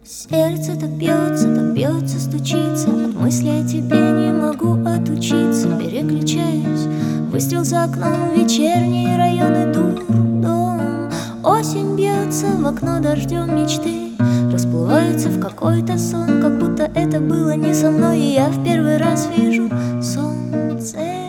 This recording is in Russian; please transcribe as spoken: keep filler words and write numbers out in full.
Сердце так бьется, так бьется, стучится. От мысли о тебе не могу отучиться. Переключаюсь, выстрел за окном, вечерние районы, дурдом. Осень бьется в окно дождем, мечты расплываются в какой-то сон, как будто это было не со мной. И я в первый раз вижу солнце.